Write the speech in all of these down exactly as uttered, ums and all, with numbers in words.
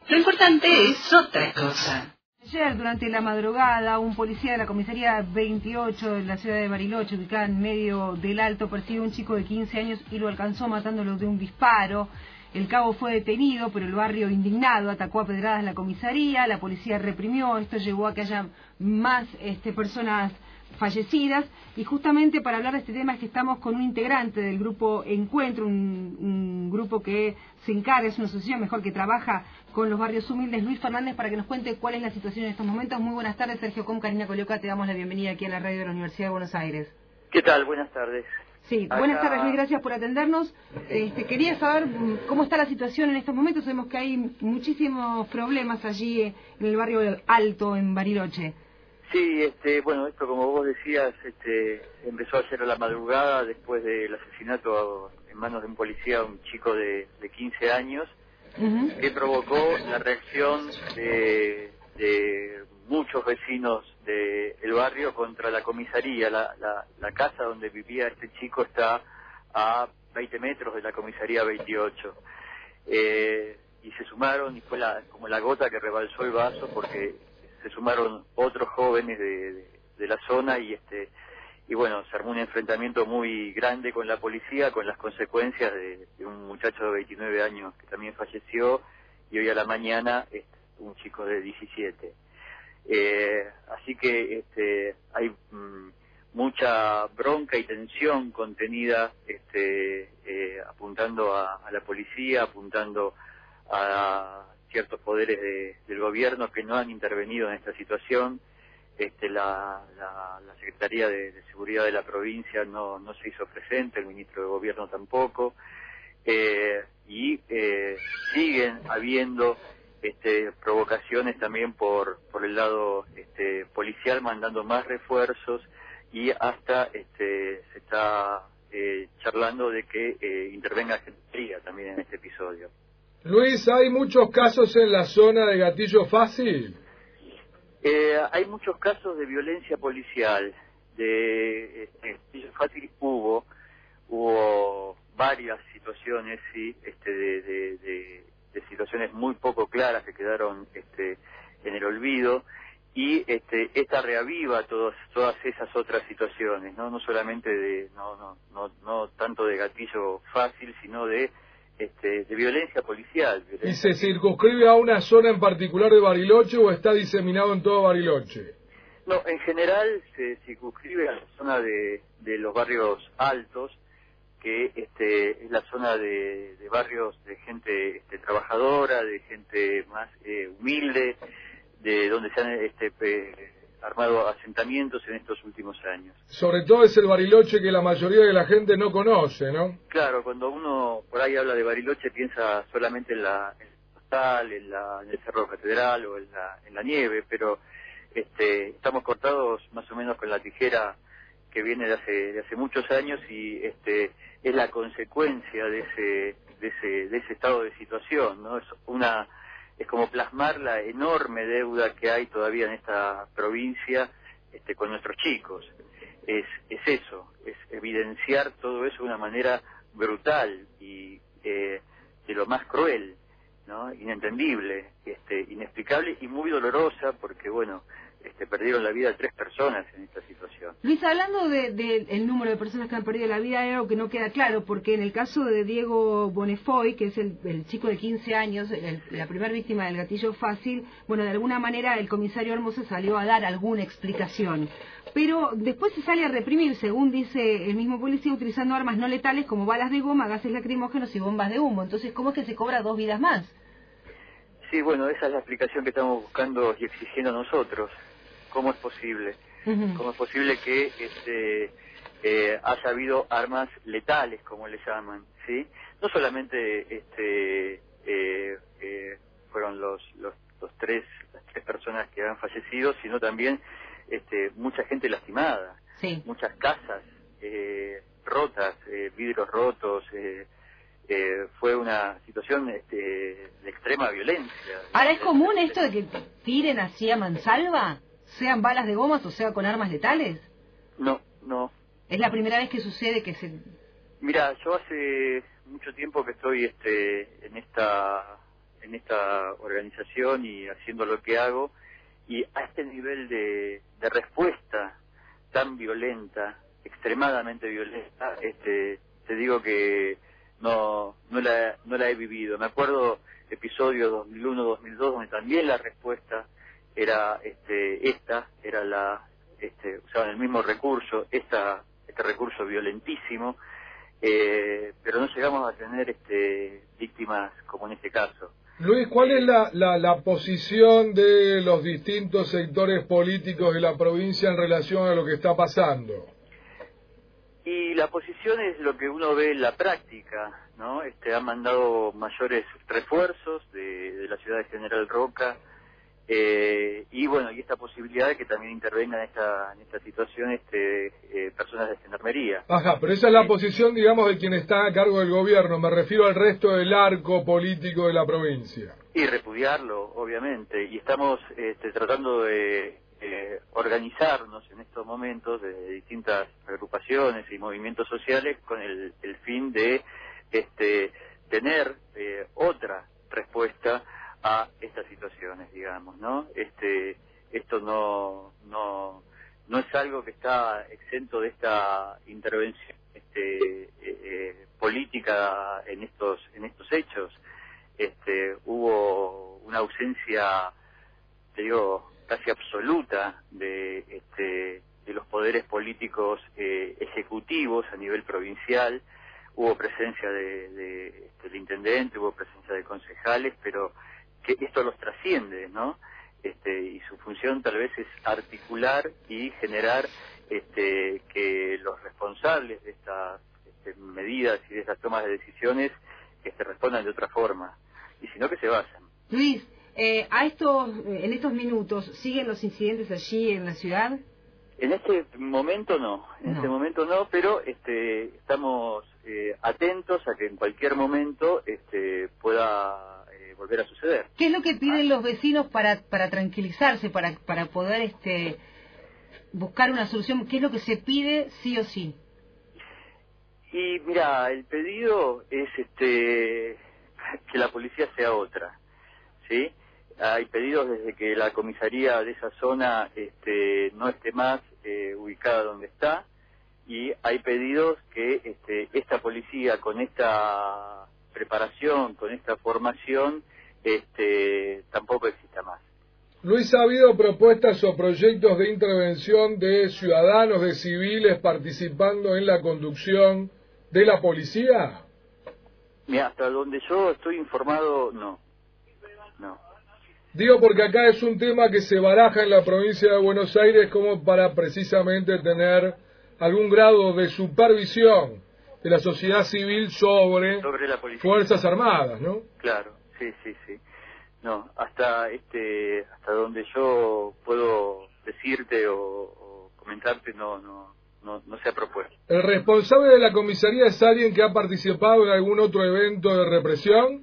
Lo importante es otra cosa. Ayer, durante la madrugada, un policía de la comisaría veintiocho de la ciudad de Bariloche, ubicada en medio del Alto, persiguió a un chico de quince años y lo alcanzó matándolo de un disparo. El cabo fue detenido, pero el barrio, indignado, atacó a pedradas la comisaría. La policía reprimió. Esto llevó a que haya más este, personas fallecidas. Y justamente para hablar de este tema es que estamos con un integrante del grupo Encuentro, un, un grupo que se encarga, es una asociación mejor que trabaja con los barrios humildes, Luis Fernández, para que nos cuente cuál es la situación en estos momentos. Muy buenas tardes, Sergio Com, Karina Colioca, te damos la bienvenida aquí a la radio de la Universidad de Buenos Aires. ¿Qué tal? Buenas tardes. Sí, Acá... buenas tardes, Luis, gracias por atendernos. Este, quería saber cómo está la situación en estos momentos. Sabemos que hay muchísimos problemas allí en el barrio Alto, en Bariloche. Sí, este, bueno, esto como vos decías, este, empezó ayer a la madrugada después del asesinato en manos de un policía, un chico de, de quince años, uh-huh. que provocó la reacción de, de muchos vecinos del barrio contra la comisaría. La, la, la casa donde vivía este chico está a veinte metros de la comisaría veintiocho. Eh, y se sumaron, y fue la, como la gota que rebalsó el vaso, porque se sumaron otros jóvenes de, de, de la zona y este y bueno, se armó un enfrentamiento muy grande con la policía, con las consecuencias de, de un muchacho de veintinueve años que también falleció, y hoy a la mañana este, un chico de diecisiete. Eh, así que este, hay mmm, mucha bronca y tensión contenida, este, eh, apuntando a, a la policía, apuntando a ciertos poderes de, del gobierno que no han intervenido en esta situación. Este, la, la, la Secretaría de, de Seguridad de la provincia no, no se hizo presente, el ministro de Gobierno tampoco, eh, y eh, siguen habiendo este, provocaciones también por, por el lado este, policial, mandando más refuerzos, y hasta este, se está eh, charlando de que eh, intervenga Gendarmería también en este episodio. Luis, ¿hay muchos casos en la zona de Gatillo Fácil? Eh, hay muchos casos de violencia policial. De este, Gatillo Fácil hubo, hubo varias situaciones, sí, este, de, de, de, de situaciones muy poco claras que quedaron este, en el olvido, y este, esta reaviva todas todas esas otras situaciones, no, no solamente de, no, no, no, no tanto de Gatillo Fácil, sino de Este, de violencia policial. Violencia... ¿Y se circunscribe a una zona en particular de Bariloche o está diseminado en todo Bariloche? No, en general se circunscribe a la zona de, de los barrios altos, que este, es la zona de, de barrios de gente este, trabajadora, de gente más eh, humilde, de donde se han este, pe, armado asentamientos en estos últimos años. Sobre todo es el Bariloche que la mayoría de la gente no conoce, ¿no? Claro, cuando uno por ahí habla de Bariloche piensa solamente en la en el postal, en, la, en el Cerro Catedral o en la, en la nieve, pero este, estamos cortados más o menos con la tijera que viene de hace, de hace muchos años, y este, es la consecuencia de ese, de ese, de ese estado de situación, ¿no? Es una es como plasmar la enorme deuda que hay todavía en esta provincia este, con nuestros chicos. Es, es eso, es evidenciar todo eso de una manera brutal y eh, de lo más cruel, ¿no? Inentendible, este, inexplicable y muy dolorosa, porque bueno, este, perdieron la vida tres personas en esta situación. Luis, hablando del de, de número de personas que han perdido la vida, hay algo que no queda claro, porque en el caso de Diego Bonefoy, que es el, el chico de quince años, el, la primera víctima del Gatillo Fácil, bueno, de alguna manera el comisario Hermoso salió a dar alguna explicación, pero después se sale a reprimir, según dice el mismo policía, utilizando armas no letales como balas de goma, gases lacrimógenos y bombas de humo. Entonces, ¿cómo es que se cobra dos vidas más? Sí, bueno, esa es la explicación que estamos buscando y exigiendo nosotros. ¿Cómo es posible? Uh-huh. ¿Cómo es posible que este, eh, haya habido armas letales, como le llaman, sí? No solamente este, eh, eh, fueron los, los, los tres, las tres personas que han fallecido, sino también este, mucha gente lastimada, sí. Muchas casas eh, rotas, eh, vidrios rotos. Eh, eh, fue una situación este, de extrema violencia. Ahora, ¿es común esto de que tiren así a mansalva? ¿Sean balas de gomas o sea con armas letales? No, no. ¿Es la primera vez que sucede que se...? Mira, yo hace mucho tiempo que estoy este, en esta en esta organización y haciendo lo que hago, y a este nivel de, de respuesta tan violenta, extremadamente violenta, este, te digo que no no la, no la he vivido. Me acuerdo episodios dos mil uno, dos mil dos, donde también la respuesta era este, esta, era la, este, usaban el mismo recurso, esta, este recurso violentísimo, eh, pero no llegamos a tener este, víctimas como en este caso. Luis, ¿cuál es la, la, la posición de los distintos sectores políticos de la provincia en relación a lo que está pasando? Y la posición es lo que uno ve en la práctica, ¿no? Este, han mandado mayores refuerzos de, de la ciudad de General Roca, eh, y bueno, y esta posibilidad de que también intervengan en esta, en esta situación este, eh, personas de gendarmería. Ajá, pero esa es la Eh, posición, digamos, de quien está a cargo del gobierno. Me refiero al resto del arco político de la provincia. Y repudiarlo, obviamente, y estamos este, tratando de eh, organizarnos en estos momentos de distintas agrupaciones y movimientos sociales con el, el fin de este, tener eh, otra respuesta a estas situaciones, digamos, ¿no? Este, esto no, no, no es algo que está exento de esta intervención este, eh, eh, política en estos, en estos hechos. Este, hubo una ausencia, te digo, casi absoluta de, este, de los poderes políticos eh, ejecutivos a nivel provincial. Hubo presencia de, de, de, del intendente, hubo presencia de concejales, pero que esto los trasciende, ¿no? Este, y su función tal vez es articular y generar este, que los responsables de estas este, medidas y de estas tomas de decisiones este, respondan de otra forma, y si no que se vayan. Luis, eh, a estos, en estos minutos, ¿siguen los incidentes allí en la ciudad? En este momento no, en no. este momento no, pero este, estamos eh, atentos a que en cualquier momento este, pueda eh, volver a suceder. ¿Qué es lo que piden los vecinos para para tranquilizarse, para para poder este buscar una solución? ¿Qué es lo que se pide sí o sí? Y mira, el pedido es este que la policía sea otra, ¿sí? Hay pedidos desde que la comisaría de esa zona este, no esté más eh, ubicada donde está, y hay pedidos que este, esta policía con esta preparación, con esta formación, este, tampoco exista más. Luis, ¿ha habido propuestas o proyectos de intervención de ciudadanos, de civiles participando en la conducción de la policía? Mira, hasta donde yo estoy informado, no. No. Digo porque acá es un tema que se baraja en la provincia de Buenos Aires como para precisamente tener algún grado de supervisión de la sociedad civil sobre, sobre la policía. Fuerzas Armadas, ¿no? Claro, sí, sí, sí. No, hasta este, hasta donde yo puedo decirte o, o comentarte, no, no, no, no se ha propuesto. ¿El responsable de la comisaría es alguien que ha participado en algún otro evento de represión?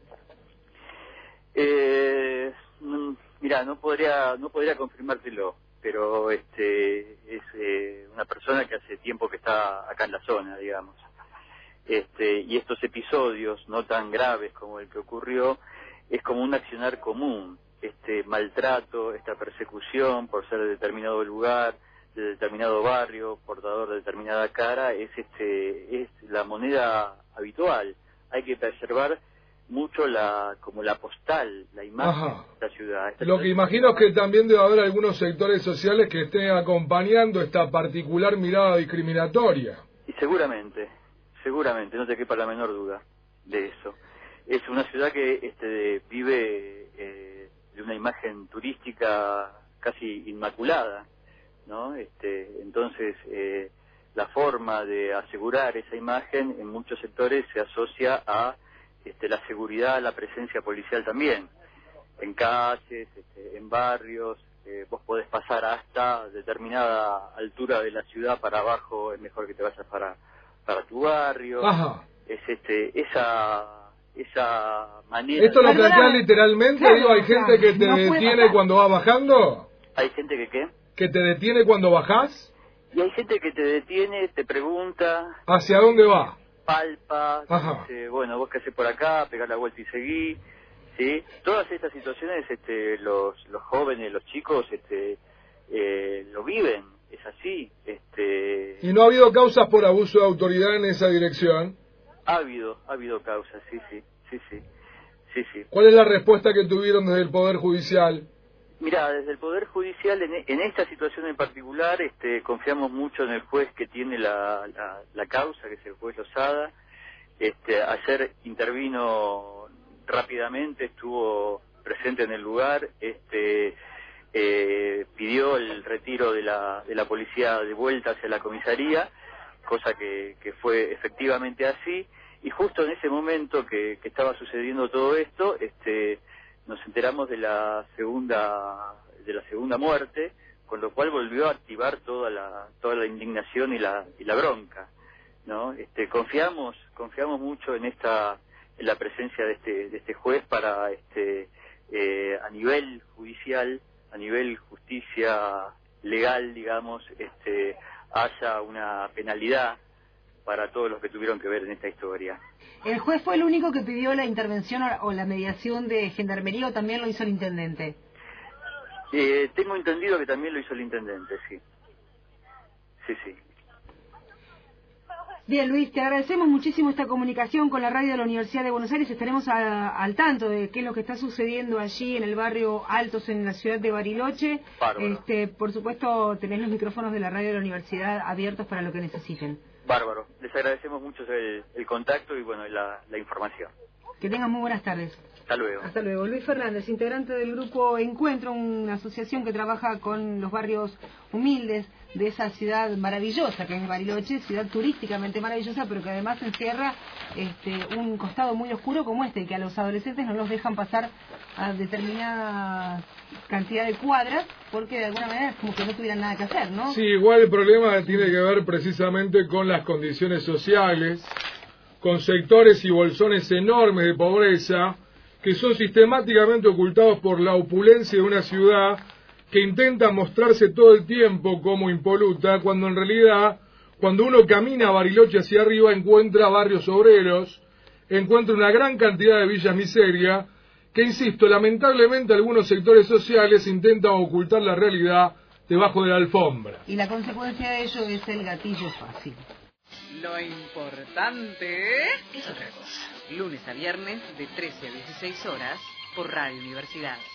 Eh, mira, no podría, no podría confirmártelo, pero este es eh, una persona que hace tiempo que está acá en la zona, digamos. Este, y estos episodios no tan graves como el que ocurrió es como un accionar común, este maltrato, esta persecución por ser de determinado lugar, de determinado barrio, portador de determinada cara, es este es la moneda habitual. Hay que preservar mucho la como la postal, la imagen Ajá. de esta ciudad. Esta Lo ciudad que imagino es que también debe haber algunos sectores sociales que estén acompañando esta particular mirada discriminatoria. Y seguramente, seguramente, no te quepa la menor duda de eso. Es una ciudad que este, vive eh, de una imagen turística casi inmaculada, ¿no? Este, entonces, eh, la forma de asegurar esa imagen en muchos sectores se asocia a este, la seguridad, la presencia policial también, en calles, este, en barrios. Eh, vos podés pasar hasta determinada altura de la ciudad para abajo, es mejor que te vayas para para tu barrio. Ajá. Es este esa esa manera. ¿Esto lo Perdona, planteas literalmente? claro, Digo, ¿hay gente claro, que te no puede detiene pasar. cuando va bajando? Hay gente que qué, ¿Que te detiene cuando bajás? y hay gente que te detiene, te pregunta, ¿Hacia dónde va? palpa, Ajá. dice, bueno, vos qué haces por acá, pegá la vuelta y seguí, ¿sí? Todas estas situaciones este, los, los jóvenes, los chicos este, eh, lo viven, es así. Este... ¿Y no ha habido causas por abuso de autoridad en esa dirección? Ha habido, ha habido causas, sí, sí, sí, sí, sí, sí. ¿Cuál es la respuesta que tuvieron desde el Poder Judicial? Mira, desde el Poder Judicial, en, en esta situación en particular, este, confiamos mucho en el juez que tiene la, la, la causa, que es el juez Lozada. Este, ayer intervino rápidamente, estuvo presente en el lugar, este, eh, pidió el retiro de la, de la policía de vuelta hacia la comisaría, cosa que, que fue efectivamente así, y justo en ese momento que, que estaba sucediendo todo esto, este, nos enteramos de la segunda de la segunda muerte, con lo cual volvió a activar toda la toda la indignación y la y la bronca, ¿no? Este, confiamos confiamos mucho en esta en la presencia de este de este juez para este eh, a nivel judicial, a nivel justicia legal, digamos, este haya una penalidad para todos los que tuvieron que ver en esta historia. ¿El juez fue el único que pidió la intervención o la mediación de Gendarmería o también lo hizo el intendente? Eh, tengo entendido que también lo hizo el intendente, sí. Sí, sí. Bien, Luis, te agradecemos muchísimo esta comunicación con la radio de la Universidad de Buenos Aires. Estaremos a, al tanto de qué es lo que está sucediendo allí en el barrio Altos, en la ciudad de Bariloche. Este, por supuesto, tenés los micrófonos de la radio de la universidad abiertos para lo que necesiten. Bárbaro. Les agradecemos mucho el, el contacto y bueno la, la información. Que tengan muy buenas tardes. Hasta luego. Hasta luego. Luis Fernández, integrante del grupo Encuentro, una asociación que trabaja con los barrios humildes de esa ciudad maravillosa que es Bariloche, ciudad turísticamente maravillosa, pero que además encierra este, un costado muy oscuro como este, que a los adolescentes no los dejan pasar a determinada cantidad de cuadras, porque de alguna manera es como que no tuvieran nada que hacer, ¿no? Sí, igual el problema tiene que ver precisamente con las condiciones sociales, con sectores y bolsones enormes de pobreza que son sistemáticamente ocultados por la opulencia de una ciudad que intenta mostrarse todo el tiempo como impoluta, cuando en realidad, cuando uno camina a Bariloche hacia arriba, encuentra barrios obreros, encuentra una gran cantidad de villas miseria, que, insisto, lamentablemente algunos sectores sociales intentan ocultar la realidad debajo de la alfombra. Y la consecuencia de ello es el gatillo fácil. Lo importante es otra cosa. Lunes a viernes de trece a dieciséis horas por Radio Universidad.